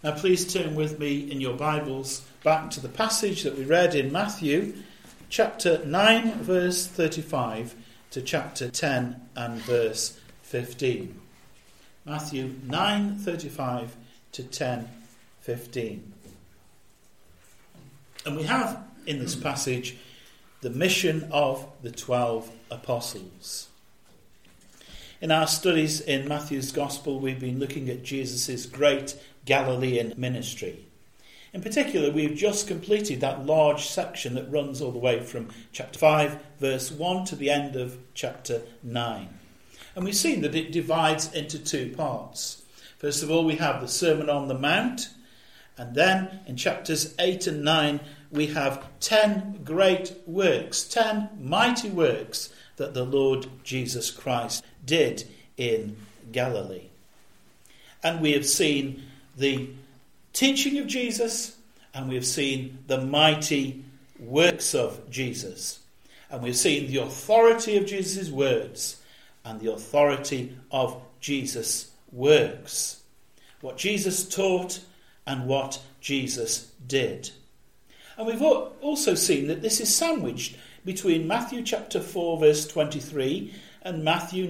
Now please turn with me in your Bibles back to the passage that we read in Matthew chapter 9 verse 35 to chapter 10 and verse 15. Matthew 9:35 to 10:15. And we have in this passage the mission of the 12 apostles. In our studies in Matthew's Gospel, we've been looking at Jesus' great Galilean ministry. In particular, we've just completed that large section that runs all the way from chapter 5, verse 1 to the end of chapter 9. And we've seen that it divides into two parts. First of all, we have the Sermon on the Mount, and then in chapters 8 and 9, we have 10 great works, 10 mighty works that the Lord Jesus Christ did in Galilee. And we have seen the teaching of Jesus, and we have seen the mighty works of Jesus. And we've seen the authority of Jesus' words and the authority of Jesus' works. What Jesus taught and what Jesus did. And we've also seen that this is sandwiched between Matthew chapter 4 verse 23 and Matthew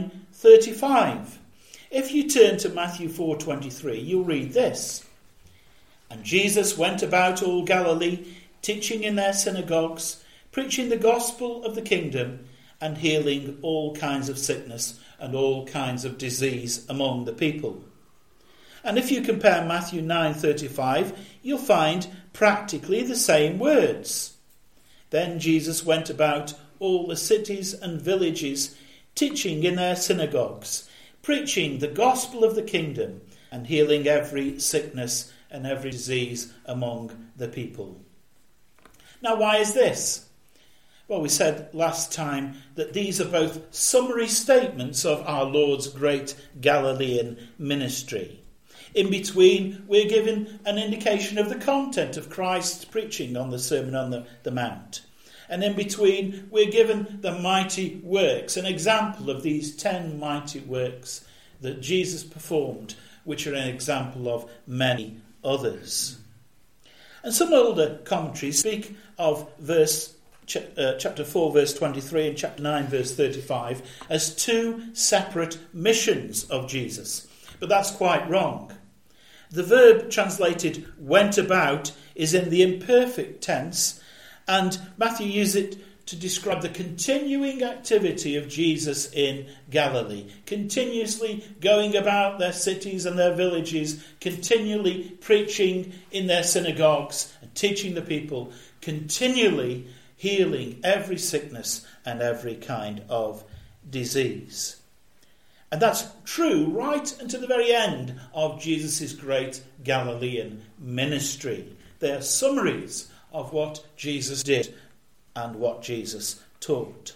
9:35. If you turn to Matthew 4:23, you'll read this. And Jesus went about all Galilee, teaching in their synagogues, preaching the gospel of the kingdom, and healing all kinds of sickness and all kinds of disease among the people. And if you compare Matthew 9:35, you'll find practically the same words. Then Jesus went about all the cities and villages, teaching in their synagogues, preaching the gospel of the kingdom, and healing every sickness and every disease among the people. Now, why is this? Well, we said last time that these are both summary statements of our Lord's great Galilean ministry. In between, we're given an indication of the content of Christ's preaching on the Sermon on the Mount. And in between, we're given the mighty works, an example of these 10 mighty works that Jesus performed, which are an example of many others. And some older commentaries speak of chapter 4 verse 23 and chapter 9 verse 35 as two separate missions of Jesus. But that's quite wrong. The verb translated went about is in the imperfect tense, and Matthew uses it to describe the continuing activity of Jesus in Galilee, continuously going about their cities and their villages, continually preaching in their synagogues and teaching the people, continually healing every sickness and every kind of disease. And that's true right until the very end of Jesus' great Galilean ministry. They are summaries of what Jesus did and what Jesus taught.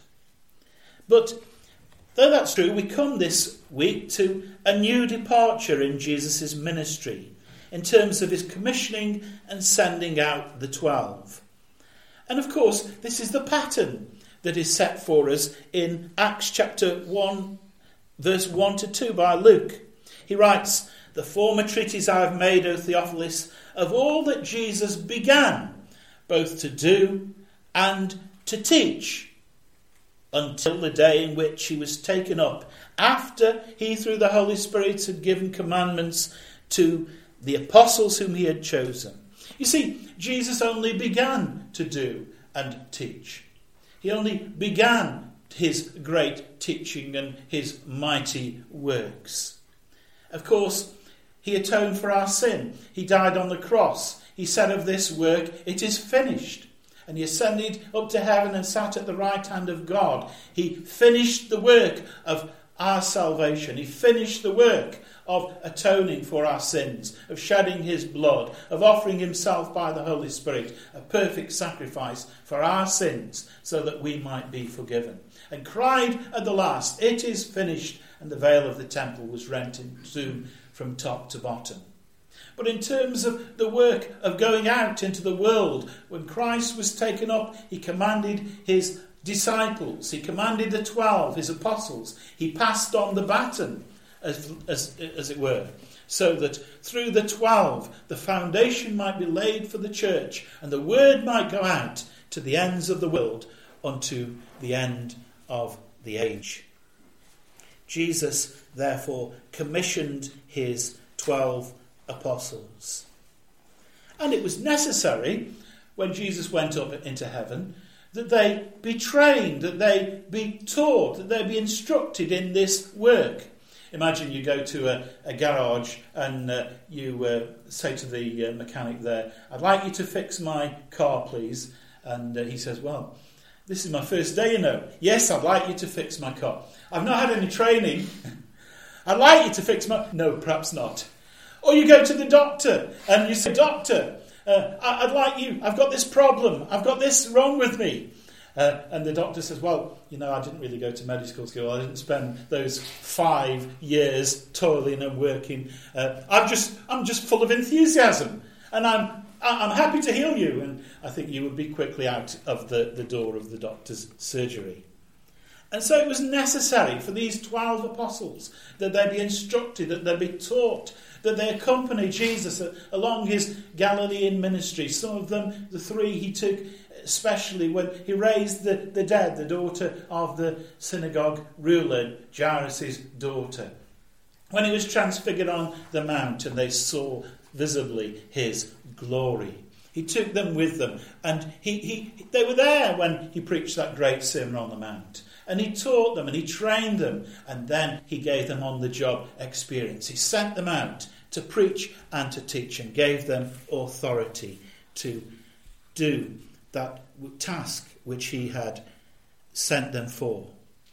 But though that's true, we come this week to a new departure in Jesus' ministry in terms of his commissioning and sending out the 12. And of course, this is the pattern that is set for us in Acts chapter 1, verse 1 to 2 by Luke. He writes, "The former treatise I have made, O Theophilus, of all that Jesus began, both to do and to teach, until the day in which he was taken up, after he through the Holy Spirit had given commandments to the apostles whom he had chosen." You see, Jesus only began to do and teach. He only began his great teaching and his mighty works. Of course, he atoned for our sin. He died on the cross. He said of this work, "It is finished." And he ascended up to heaven and sat at the right hand of God. He finished the work of our salvation. He finished the work of atoning for our sins, of shedding his blood, of offering himself by the Holy Spirit, a perfect sacrifice for our sins, so that we might be forgiven. And cried at the last, "It is finished," and the veil of the temple was rent in two from top to bottom. But in terms of the work of going out into the world, when Christ was taken up, he commanded his disciples, he commanded the 12, his apostles, he passed on the baton, as it were, so that through the 12 the foundation might be laid for the church, and the word might go out to the ends of the world unto the end of the age. Jesus therefore commissioned his 12 apostles. And it was necessary, when Jesus went up into heaven, that they be trained, that they be taught, that they be instructed in this work. Imagine you go to a garage and you say to the mechanic there, "I'd like you to fix my car, please." And he says, "Well, this is my first day, you know." "Yes, I'd like you to fix my car." "I've not had any training." "I'd like you to fix my..." "No, perhaps not." Or you go to the doctor and you say, "Doctor, I'd like you, I've got this problem, I've got this wrong with me." And the doctor says, "Well, you know, I didn't really go to medical school. I didn't spend those 5 years toiling and working. I'm just full of enthusiasm, and I'm happy to heal you." And I think you would be quickly out of the door of the doctor's surgery. And so it was necessary for these 12 apostles that they be instructed, that they be taught, that they accompany Jesus along his Galilean ministry. Some of them, the 3 he took, especially when he raised the dead, the daughter of the synagogue ruler, Jairus' daughter. When he was transfigured on the mount and they saw visibly his glory, he took them with them, and they were there when he preached that great Sermon on the Mount. And he taught them and he trained them, and then he gave them on-the-job experience. He sent them out to preach and to teach and gave them authority to do that task which he had sent them for.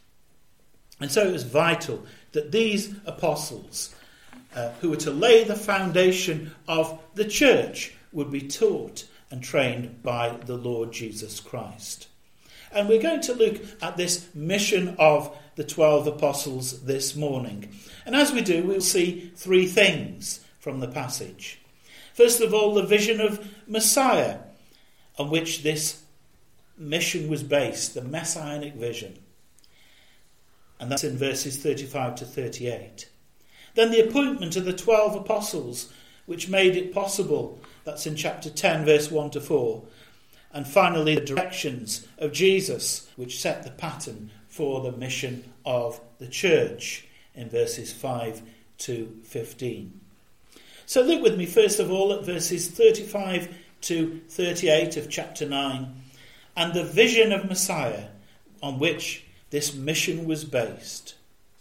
And so it was vital that these apostles, who were to lay the foundation of the church, would be taught and trained by the Lord Jesus Christ. And we're going to look at this mission of the 12 apostles this morning. And as we do, we'll see 3 things from the passage. First of all, the vision of Messiah, on which this mission was based, the messianic vision. And that's in verses 35 to 38. Then the appointment of the 12 apostles, which made it possible. That's in chapter 10, verse 1 to 4. And finally, the directions of Jesus, which set the pattern for the mission of the church, in verses 5 to 15. So look with me, first of all, at verses 35 to 38 of chapter 9, and the vision of Messiah, on which this mission was based.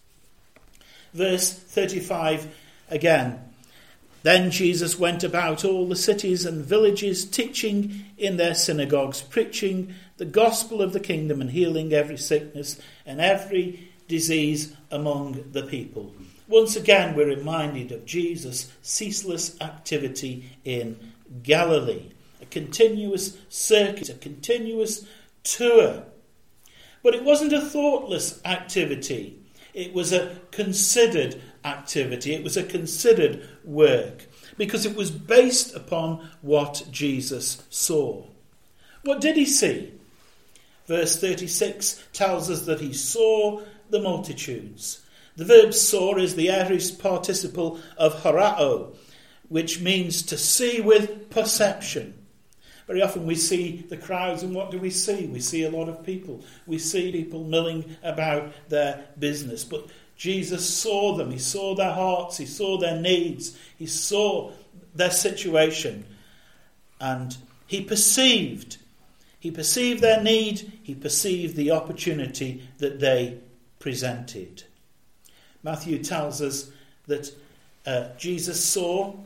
Verse 35 again. Then Jesus went about all the cities and villages, teaching in their synagogues, preaching the gospel of the kingdom and healing every sickness and every disease among the people. Once again, we're reminded of Jesus' ceaseless activity in Galilee. A continuous circuit, a continuous tour. But it wasn't a thoughtless activity. It was a considered activity. It was a considered work, because it was based upon what Jesus saw. What did he see? Verse 36 tells us that he saw the multitudes. The verb saw is the aorist participle of horao, which means to see with perception. Very often we see the crowds, and what do we see? We see a lot of people. We see people milling about their business. But Jesus saw them. He saw their hearts. He saw their needs. He saw their situation. And he perceived. He perceived their need. He perceived the opportunity that they presented. Matthew tells us that Jesus saw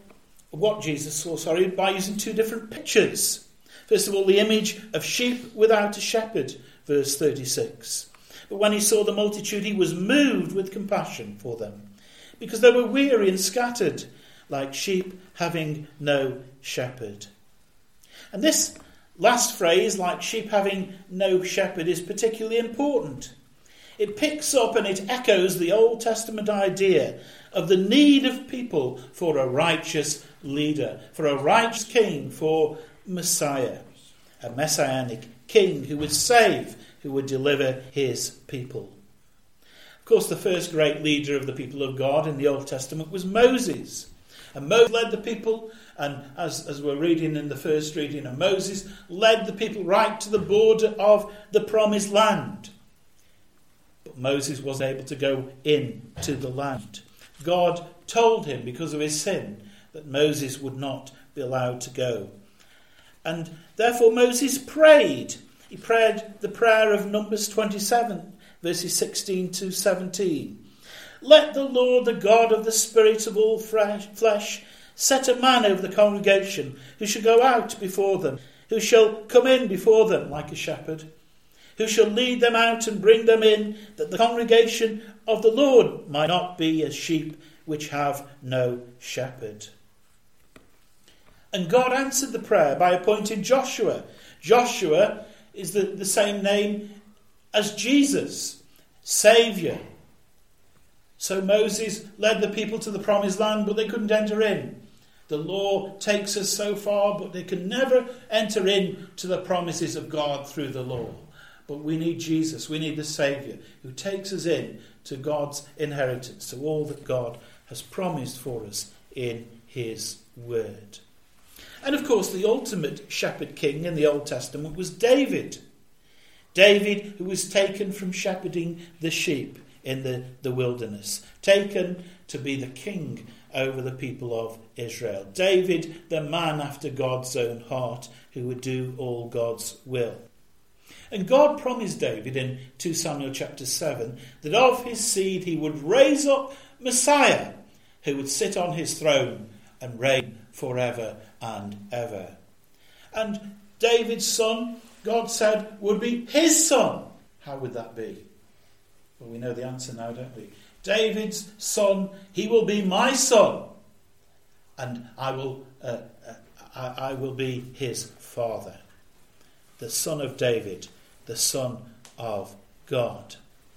by using 2 different pictures. First of all, the image of sheep without a shepherd, verse 36. But when he saw the multitude, he was moved with compassion for them, because they were weary and scattered, like sheep having no shepherd. And this last phrase, like sheep having no shepherd, is particularly important. It picks up and it echoes the Old Testament idea of the need of people for a righteous leader, for a righteous king, for Messiah, a messianic king who would save, who would deliver his people. Of course, the first great leader of the people of God in the Old Testament was Moses. And Moses led the people, and as we're reading in the first reading, and Moses led the people right to the border of the promised land. But Moses wasn't able to go into the land. God told him, because of his sin, that Moses would not be allowed to go. And therefore Moses prayed. He prayed the prayer of Numbers 27, verses 16 to 17. Let the Lord, the God of the spirit of all flesh, set a man over the congregation who shall go out before them, who shall come in before them like a shepherd, who shall lead them out and bring them in, that the congregation of the Lord might not be as sheep which have no shepherd. And God answered the prayer by appointing Joshua. Joshua is the same name as Jesus, Saviour. So Moses led the people to the promised land, but they couldn't enter in. The law takes us so far, but they can never enter into the promises of God through the law. But we need Jesus, we need the Saviour, who takes us in to God's inheritance, to all that God has promised for us in his word. And of course, the ultimate shepherd king in the Old Testament was David. David, who was taken from shepherding the sheep in the wilderness, taken to be the king over the people of Israel. David, the man after God's own heart, who would do all God's will. And God promised David in 2 Samuel chapter 7 that of his seed he would raise up Messiah, who would sit on his throne and reign forever and ever. And David's son, God said, would be his son. How would that be? Well, we know the answer now, don't we? David's son, he will be my son, and I will be his father. The son of David, the son of God.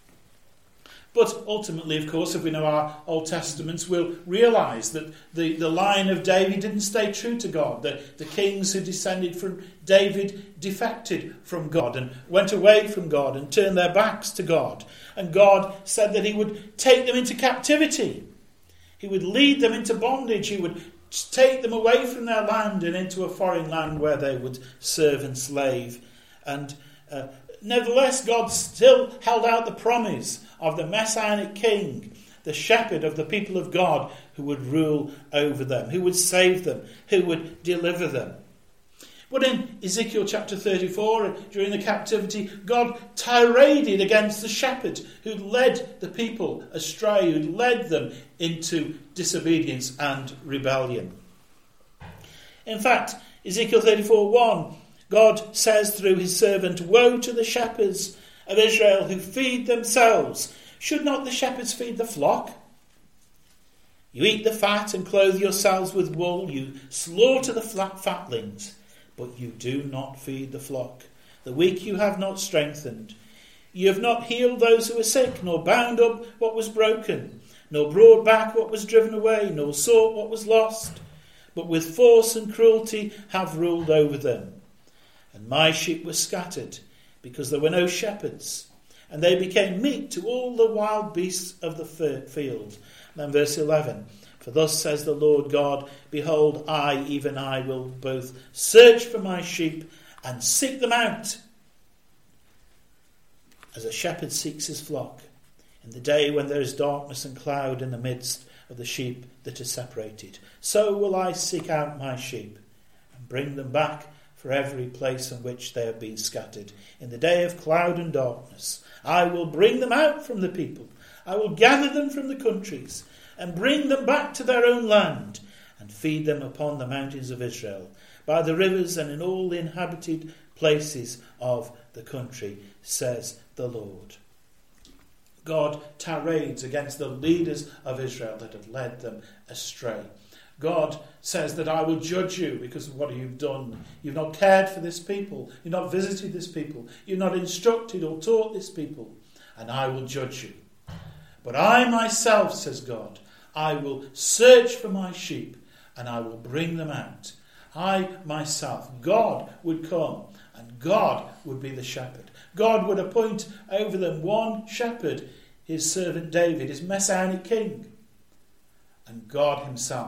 But ultimately, of course, if we know our Old Testaments, we'll realise that the line of David didn't stay true to God. The kings who descended from David defected from God and went away from God and turned their backs to God. And God said that he would take them into captivity. He would lead them into bondage. He would take them away from their land and into a foreign land where they would serve and slave. And nevertheless, God still held out the promise of the Messianic king, the shepherd of the people of God, who would rule over them, who would save them, who would deliver them. But in Ezekiel chapter 34, during the captivity, God tiraded against the shepherd who led the people astray, who led them into disobedience and rebellion. In fact, Ezekiel 34:1, God says through his servant, "Woe to the shepherds of Israel who feed themselves. Should not the shepherds feed the flock? You eat the fat and clothe yourselves with wool. You slaughter the fatlings, but you do not feed the flock. The weak you have not strengthened. You have not healed those who are sick, nor bound up what was broken, nor brought back what was driven away, nor sought what was lost, but with force and cruelty have ruled over them. And my sheep were scattered, because there were no shepherds, and they became meat to all the wild beasts of the field." Then verse 11, "For thus says the Lord God, behold, I, even I, will both search for my sheep and seek them out, as a shepherd seeks his flock, in the day when there is darkness and cloud in the midst of the sheep that are separated. So will I seek out my sheep and bring them back for every place in which they have been scattered. In the day of cloud and darkness, I will bring them out from the people. I will gather them from the countries and bring them back to their own land and feed them upon the mountains of Israel, by the rivers and in all the inhabited places of the country, says the Lord." God tirades against the leaders of Israel that have led them astray. God says that I will judge you because of what you've done. You've not cared for this people. You've not visited this people. You've not instructed or taught this people. And I will judge you. But I myself, says God, I will search for my sheep and I will bring them out. I myself, God, would come and God would be the shepherd. God would appoint over them one shepherd, his servant David, his messianic king. And God himself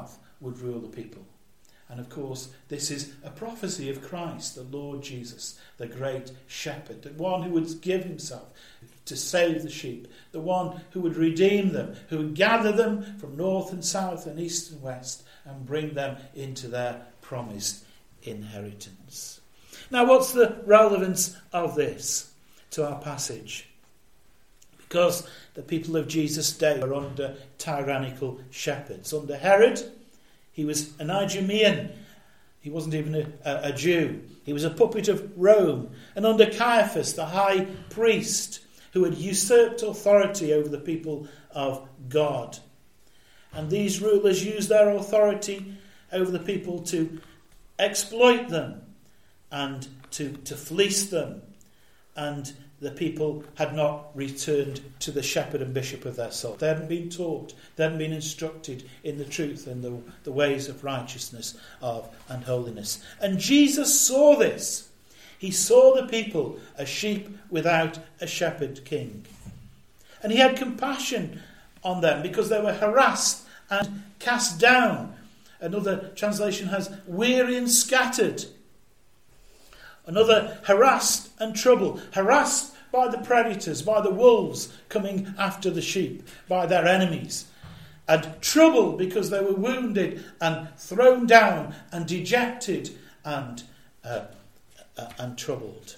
would rule the people. And of course, this is a prophecy of Christ, the Lord Jesus, the great shepherd, the one who would give himself to save the sheep, the one who would redeem them, who would gather them from north and south and east and west and bring them into their promised inheritance. Now, what's the relevance of this to our passage? Because the people of Jesus' day were under tyrannical shepherds. Under Herod, he was an Idumean. He wasn't even a Jew. He was a puppet of Rome. And under Caiaphas, the high priest, who had usurped authority over the people of God. And these rulers used their authority over the people to exploit them and to fleece them. And the people had not returned to the shepherd and bishop of their soul. They hadn't been taught, they hadn't been instructed in the truth and the ways of righteousness and holiness. And Jesus saw this. He saw the people as sheep without a shepherd king. And he had compassion on them because they were harassed and cast down. Another translation has weary and scattered. Another, harassed and troubled. Harassed by the predators, by the wolves coming after the sheep, by their enemies. And troubled because they were wounded and thrown down and dejected and troubled.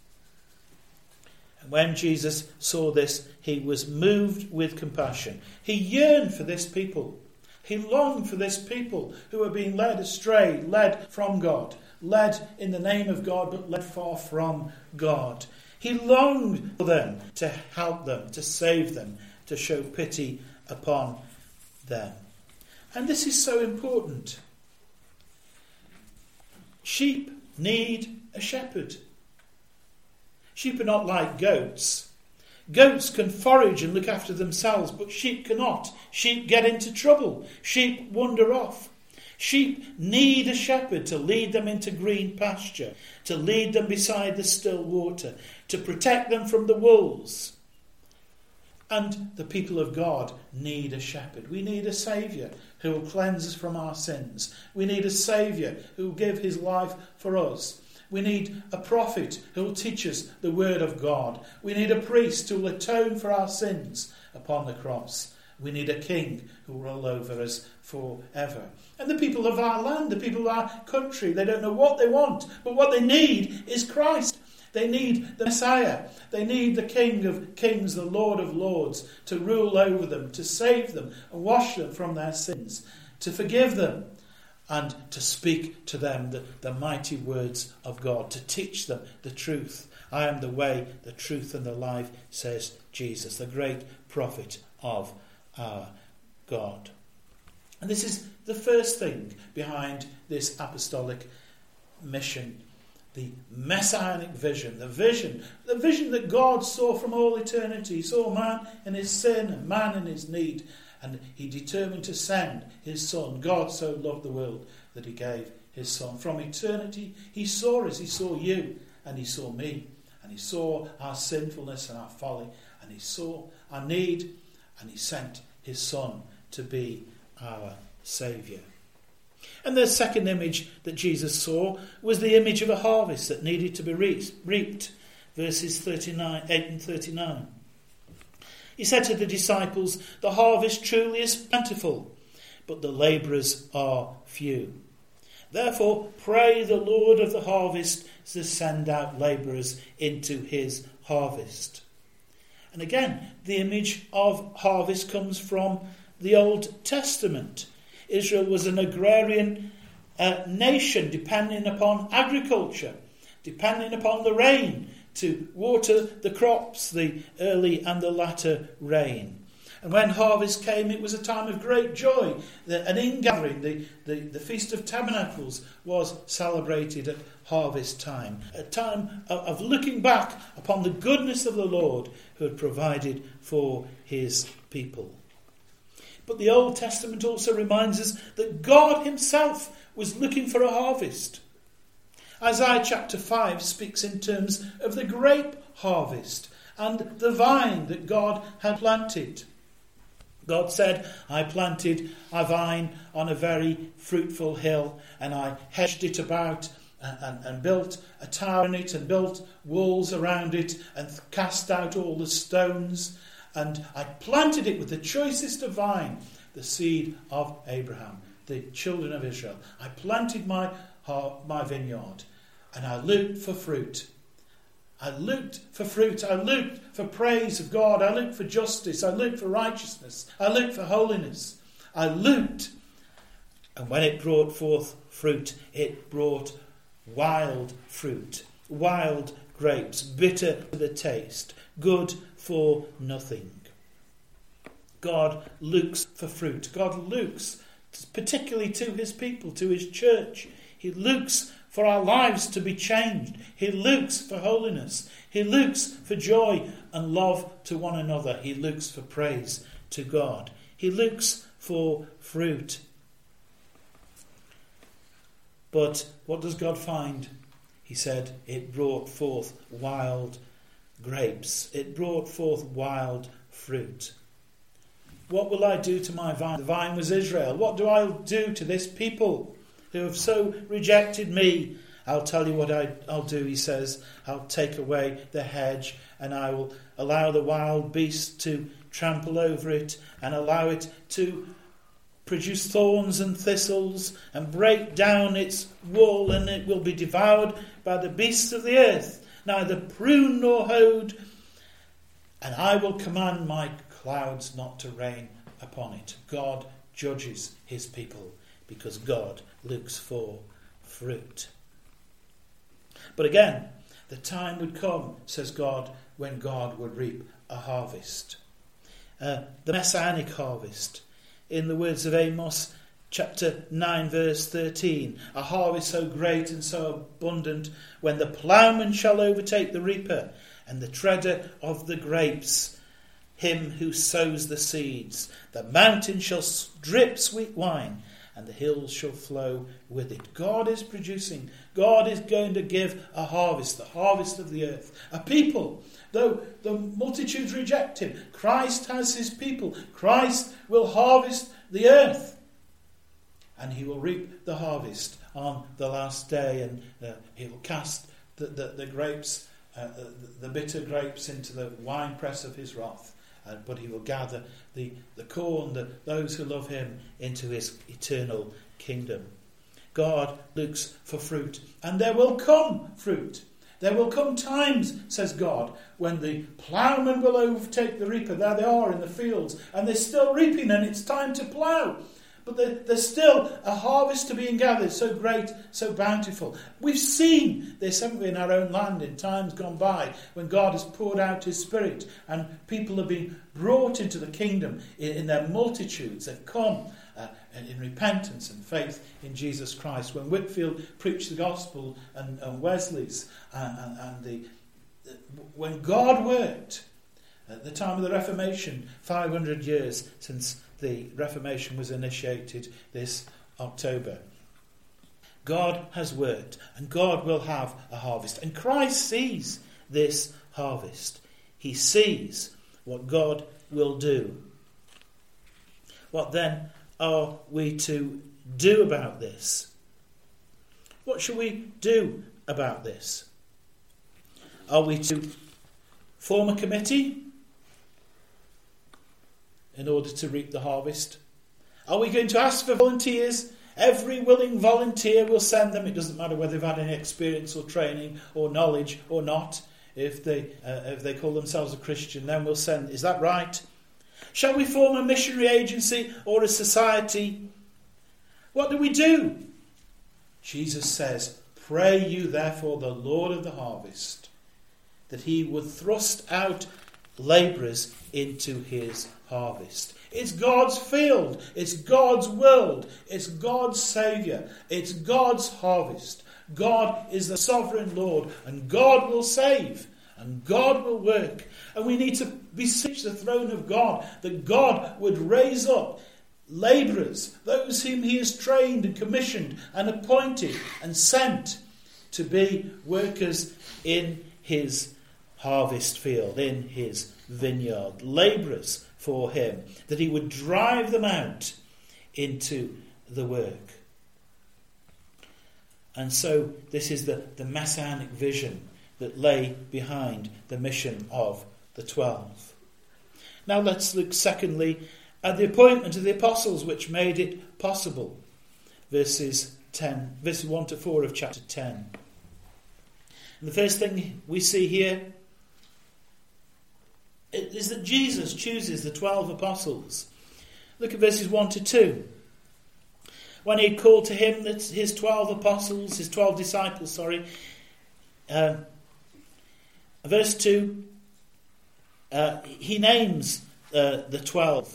And when Jesus saw this, he was moved with compassion. He yearned for this people. He longed for this people who were being led astray, led from God, led in the name of God, but led far from God. He longed for them, to help them, to save them, to show pity upon them. And this is so important. Sheep need a shepherd. Sheep are not like goats. Goats can forage and look after themselves, but sheep cannot. Sheep get into trouble. Sheep wander off. Sheep need a shepherd to lead them into green pasture, to lead them beside the still water, to protect them from the wolves. And the people of God need a shepherd. We need a saviour who will cleanse us from our sins. We need a saviour who will give his life for us. We need a prophet who will teach us the word of God. We need a priest who will atone for our sins upon the cross. We need a king who will rule over us forever. And the people of our land, the people of our country, they don't know what they want, but what they need is Christ. They need the Messiah. They need the King of Kings, the Lord of Lords, to rule over them, to save them and wash them from their sins, to forgive them and to speak to them the mighty words of God, to teach them the truth. I am the way, the truth and the life, says Jesus, the great prophet of our God. And this is the first thing behind this apostolic mission. The messianic vision, the vision that God saw from all eternity. He saw man in his sin and man in his need, and he determined to send his Son. God so loved the world that he gave his Son. From eternity, he saw us, he saw you, and he saw me, and he saw our sinfulness and our folly, and he saw our need, and he sent his Son to be our Saviour. And the second image that Jesus saw was the image of a harvest that needed to be reaped. Verses 8 and 39. He said to the disciples, "The harvest truly is plentiful, but the labourers are few. Therefore pray the Lord of the harvest to send out labourers into his harvest." And again, the image of harvest comes from the Old Testament. Israel was an agrarian nation depending upon agriculture, depending upon the rain to water the crops, the early and the latter rain. And when harvest came, it was a time of great joy. An ingathering, the Feast of Tabernacles, was celebrated at harvest time. A time of looking back upon the goodness of the Lord who had provided for his people. But the Old Testament also reminds us that God himself was looking for a harvest. Isaiah chapter 5 speaks in terms of the grape harvest and the vine that God had planted. God said, I planted a vine on a very fruitful hill, and I hedged it about and built a tower in it and built walls around it and cast out all the stones. And I planted it with the choicest of vine, the seed of Abraham, the children of Israel. I planted my vineyard, and I looked for fruit. I looked for fruit. I looked for praise of God. I looked for justice. I looked for righteousness. I looked for holiness. I looked. And when it brought forth fruit, it brought wild fruit, wild grapes, bitter to the taste, good for nothing. God looks for fruit. God looks particularly to his people, to his church. He looks for our lives to be changed. He looks for holiness. He looks for joy and love to one another. He looks for praise to God. He looks for fruit. But what does God find? He said, it brought forth wild grapes. It brought forth wild fruit. What will I do to my vine? The vine was Israel. What do I do to this people who have so rejected me? I'll tell you what I'll do, he says. I'll take away the hedge, and I will allow the wild beasts to trample over it, and allow it to produce thorns and thistles, and break down its wall, and it will be devoured by the beasts of the earth, neither prune nor hoed. And I will command my clouds not to rain upon it. God judges his people, because God looks for fruit. But again, the time would come, says God, when God would reap a harvest. The messianic harvest. In the words of Amos chapter 9 verse 13, a harvest so great and so abundant, when the ploughman shall overtake the reaper, and the treader of the grapes, him who sows the seeds. The mountain shall drip sweet wine, and the hills shall flow with it. God is producing. God is going to give a harvest, the harvest of the earth. A people, though the multitudes reject him, Christ has his people. Christ will harvest the earth, and he will reap the harvest on the last day, and he will cast the grapes, the bitter grapes, into the winepress of his wrath. But he will gather the corn, those who love him, into his eternal kingdom. God looks for fruit, and there will come fruit. There will come times, says God, when the ploughman will overtake the reaper. There they are in the fields, and they're still reaping, and it's time to plough. But there's still a harvest to be gathered, so great, so bountiful. We've seen this, haven't we, in our own land in times gone by, when God has poured out his Spirit and people have been brought into the kingdom in their multitudes. They've come in repentance and faith in Jesus Christ. When Whitfield preached the gospel and Wesley's, when God worked at the time of the Reformation, 500 years since the Reformation was initiated this October. God has worked, and God will have a harvest. And Christ sees this harvest. He sees what God will do. What then are we to do about this? What shall we do about this? Are we to form a committee in order to reap the harvest? Are we going to ask for volunteers? Every willing volunteer will send them. It doesn't matter whether they've had any experience or training or knowledge or not. If they call themselves a Christian, then we'll send. Is that right? Shall we form a missionary agency or a society? What do we do? Jesus says, pray you therefore the Lord of the harvest, that he would thrust out labourers into his harvest. It's God's field. It's God's world. It's God's saviour. It's God's harvest. God is the sovereign Lord, and God will save, and God will work. And we need to beseech the throne of God, that God would raise up labourers, those whom he has trained and commissioned and appointed and sent to be workers in his harvest field, in his vineyard. Labourers for him, that he would drive them out into the work. And so this is the messianic vision that lay behind the mission of the 12. Now let's look secondly at the appointment of the apostles, which made it possible. Verses 1 to 4 of chapter 10. And the first thing we see here is that Jesus chooses the 12 apostles. Look at verses 1 to 2. When he had called to him his 12 apostles, his 12 disciples, verse 2, he names the 12.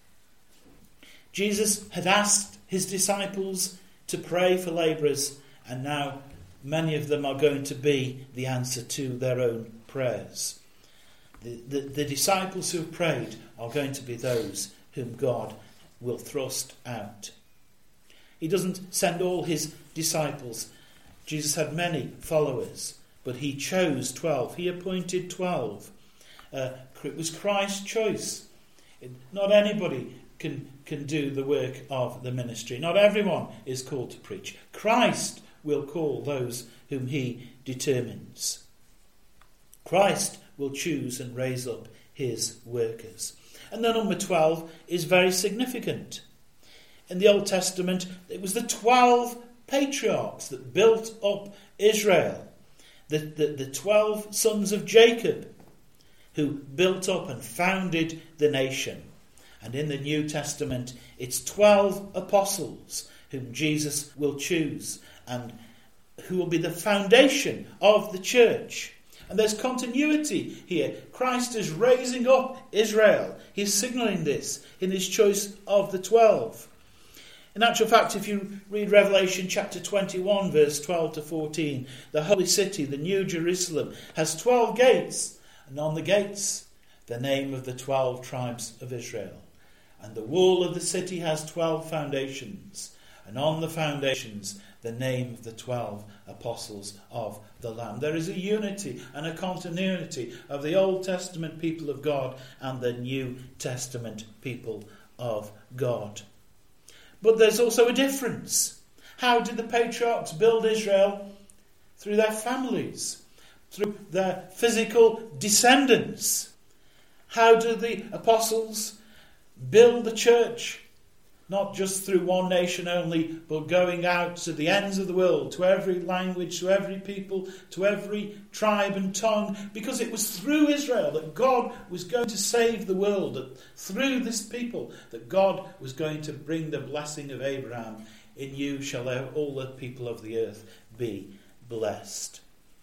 Jesus had asked his disciples to pray for labourers, and now many of them are going to be the answer to their own prayers. The disciples who have prayed are going to be those whom God will thrust out. He doesn't send all his disciples. Jesus had many followers, but he chose 12. He appointed 12. It was Christ's choice. Not anybody can do the work of the ministry. Not everyone is called to preach. Christ will call those whom he determines. Christ will choose and raise up his workers. And the number 12 is very significant. In the Old Testament, it was the 12 patriarchs that built up Israel. The 12 sons of Jacob who built up and founded the nation. And in the New Testament, it's 12 apostles whom Jesus will choose and who will be the foundation of the church. And there's continuity here. Christ is raising up Israel. He's signalling this in his choice of the 12. In actual fact, if you read Revelation chapter 21, verse 12 to 14, the holy city, the New Jerusalem, has 12 gates, and on the gates, the name of the 12 tribes of Israel. And the wall of the city has 12 foundations, and on the foundations, the name of the 12 apostles of the Lamb. There is a unity and a continuity of the Old Testament people of God and the New Testament people of God. But there's also a difference. How did the patriarchs build Israel? Through their families, through their physical descendants. How do the apostles build the church? Not just through one nation only, but going out to the ends of the world, to every language, to every people, to every tribe and tongue, because it was through Israel that God was going to save the world, that through this people that God was going to bring the blessing of Abraham. In you shall all the people of the earth be blessed.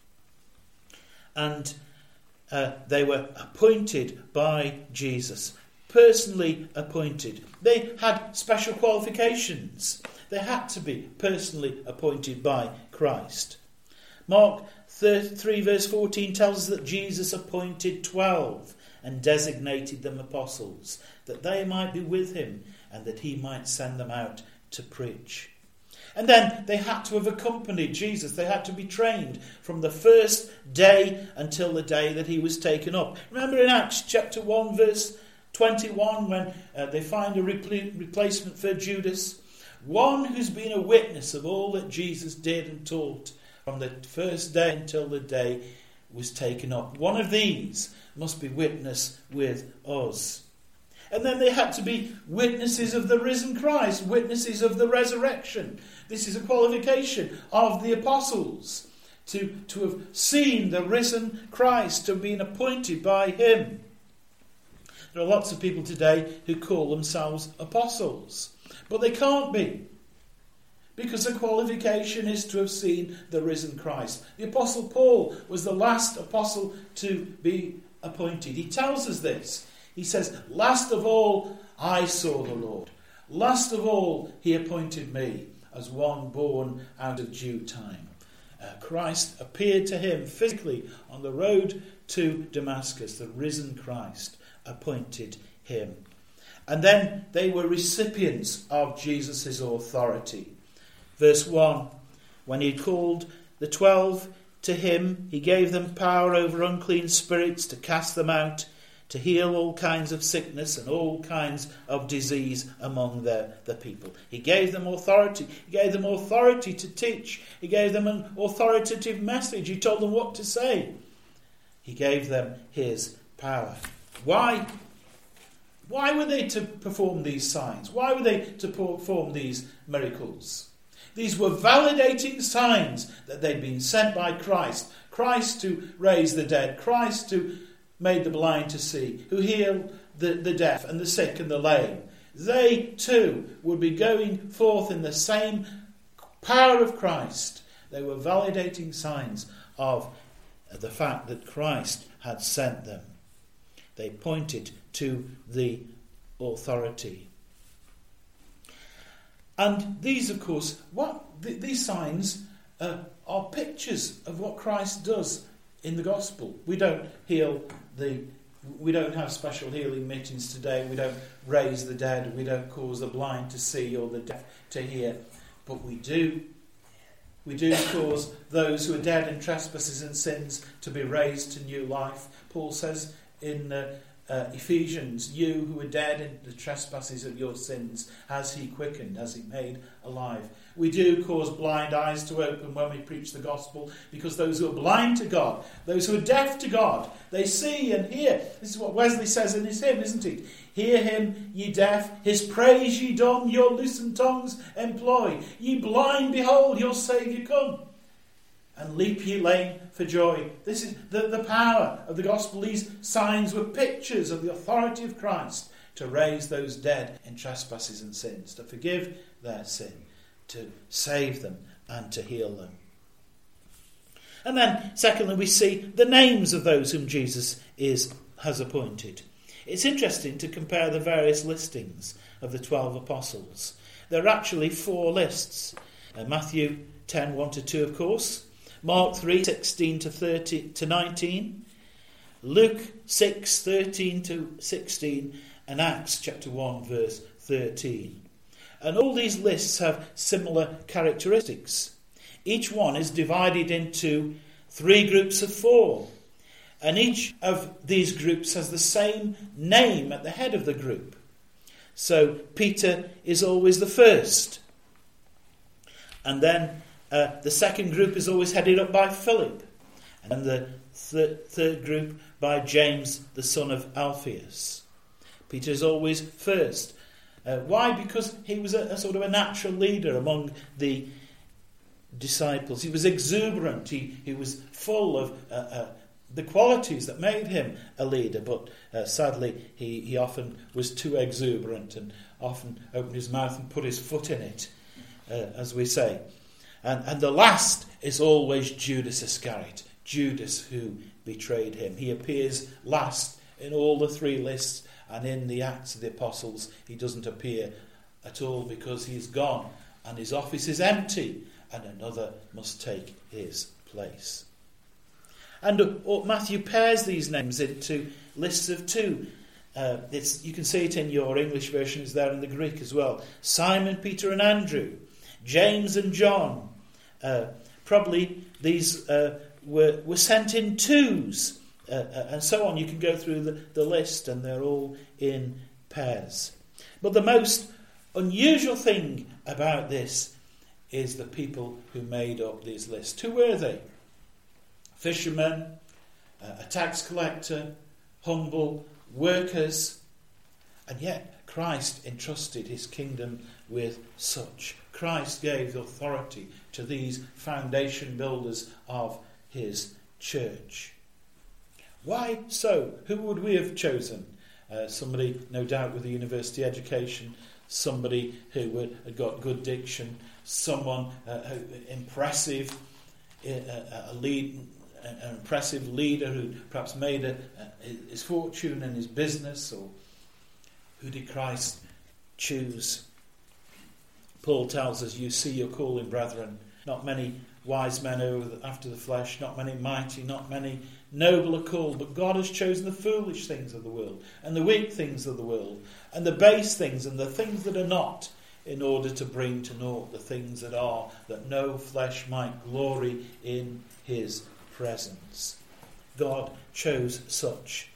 And they were appointed by Jesus. Personally appointed. They had special qualifications. They had to be personally appointed by Christ. Mark 3 verse 14 tells us that Jesus appointed 12 and designated them apostles, that they might be with him and that he might send them out to preach. And then they had to have accompanied Jesus. They had to be trained from the first day until the day that he was taken up. Remember in Acts chapter 1 verse 21, when they find a replacement for Judas, one who's been a witness of all that Jesus did and taught from the first day until the day was taken up. One of these must be witness with us. And then they had to be witnesses of the risen Christ, witnesses of the resurrection. This is a qualification of the apostles, to have seen the risen Christ, to have been appointed by him. There are lots of people today who call themselves apostles, but they can't be, because the qualification is to have seen the risen Christ. The Apostle Paul was the last apostle to be appointed. He tells us this. He says, last of all, I saw the Lord. Last of all, he appointed me as one born out of due time. Christ appeared to him physically on the road to Damascus. The risen Christ appointed him. And then they were recipients of Jesus' authority. Verse 1, when he called the 12 to him, he gave them power over unclean spirits to cast them out, to heal all kinds of sickness and all kinds of disease among the people. He gave them authority. He gave them authority to teach. He gave them an authoritative message. He told them what to say. He gave them his power. Why? Why were they to perform these signs? Why were they to perform these miracles? These were validating signs that they'd been sent by Christ. Christ to raise the dead. Christ to made the blind to see, who healed the deaf and the sick and the lame. They too would be going forth in the same power of Christ. They were validating signs of the fact that Christ had sent them. They pointed to the authority. And these, of course, these signs are pictures of what Christ does in the gospel. We don't have special healing meetings today. We don't raise the dead. We don't cause the blind to see or the deaf to hear. But we do cause those who are dead in trespasses and sins to be raised to new life. Paul says in Ephesians, you who were dead in the trespasses of your sins, has he quickened, has he made alive. We do cause blind eyes to open when we preach the gospel, because those who are blind to God, those who are deaf to God, they see and hear. This is what Wesley says in his hymn, isn't it? Hear him, ye deaf, his praise ye dumb, your loosened tongues employ. Ye blind, behold, your Saviour come. And leap ye lame for joy. This is the power of the gospel. These signs were pictures of the authority of Christ to raise those dead in trespasses and sins, to forgive their sin, to save them and to heal them. And then, secondly, we see the names of those whom Jesus has appointed. It's interesting to compare the various listings of the 12 apostles. There are actually 4 lists. Matthew 10, 1-2, of course. Mark 3, 16 to 19. Luke 6, 13 to 16. And Acts chapter 1, verse 13. And all these lists have similar characteristics. Each one is divided into 3 groups of 4. And each of these groups has the same name at the head of the group. So Peter is always the first. And then the second group is always headed up by Philip. And the third group by James, the son of Alphaeus. Peter is always first. Why? Because he was a sort of a natural leader among the disciples. He was exuberant. He was full of the qualities that made him a leader. But sadly, he often was too exuberant and often opened his mouth and put his foot in it, as we say. And the last is always Judas Iscariot. Judas who betrayed him. He appears last in all the 3 lists. And in the Acts of the Apostles, he doesn't appear at all because he's gone and his office is empty and another must take his place. And Matthew pairs these names into lists of 2. You can see it in your English version, it's there in the Greek as well. Simon, Peter and Andrew, James and John. Probably these were sent in 2s. And so on. You can go through the list and they're all in pairs. But the most unusual thing about this is the people who made up these lists. Who were they? Fishermen, a tax collector, humble, workers. And yet Christ entrusted his kingdom with such. Christ gave authority to these foundation builders of his church. Why so? Who would we have chosen? Somebody, no doubt, with a university education, somebody who had got good diction, someone impressive, an impressive leader who perhaps made his fortune in his business, or who did Christ choose? Paul tells us, you see your calling, brethren. Not many wise men after the flesh, not many mighty, not many noble are called, but God has chosen the foolish things of the world, and the weak things of the world, and the base things, and the things that are not, in order to bring to naught the things that are, that no flesh might glory in his presence. God chose such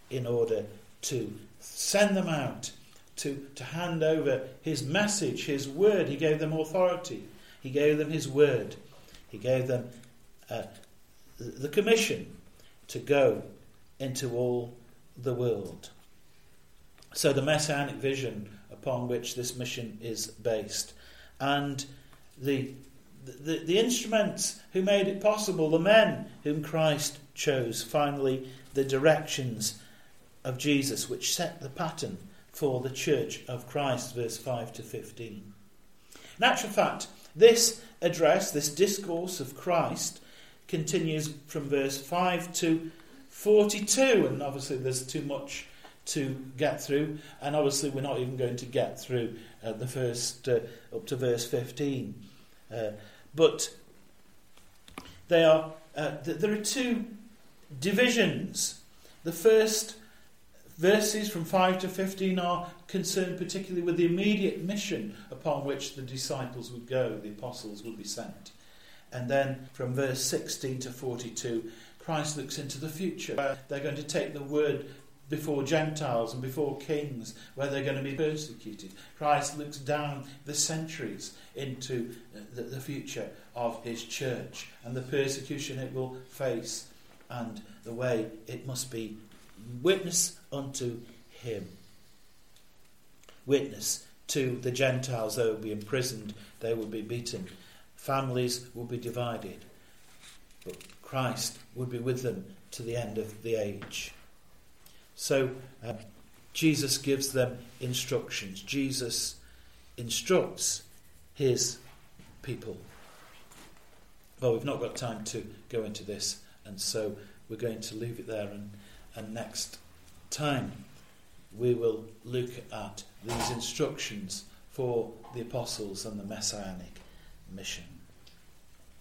in order to send them out, to hand over his message, his word. He gave them authority. He gave them his word. He gave them the commission to go into all the world. So the messianic vision upon which this mission is based, and the instruments who made it possible, the men whom Christ chose, finally the directions of Jesus which set the pattern for the church of Christ, verse 5 to 15. In actual fact, this address, this discourse of Christ, continues from verse 5 to 42, and obviously there's too much to get through, and obviously we're not even going to get through the first up to verse 15. But there are two divisions. The first verses from 5 to 15 are concerned particularly with the immediate mission upon which the disciples would go, the apostles would be sent. And then from verse 16 to 42, Christ looks into the future, where they're going to take the word before Gentiles and before kings, where they're going to be persecuted. Christ looks down the centuries into the future of his church and the persecution it will face and the way it must be witness unto him. Witness to the Gentiles. They will be imprisoned, they will be beaten, families will be divided, but Christ would be with them to the end of the age. So Jesus gives them instructions. Jesus instructs his people. Well, we've not got time to go into this, and so we're going to leave it there, and next time we will look at these instructions for the apostles and the messianic mission.